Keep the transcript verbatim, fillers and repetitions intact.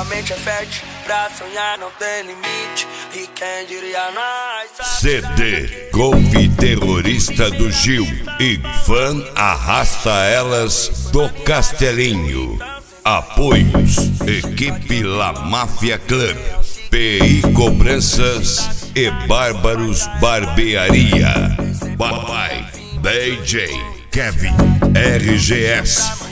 mente é fértil, pra sonhar não tem limite. E quem diria nós? C D Golpe Terrorista do Gil e Fã Arrasta Elas do Castelinho. Apoios: Equipe La Máfia Club, P I Cobranças e Bárbaros Barbearia. Papai D J Kevin R G S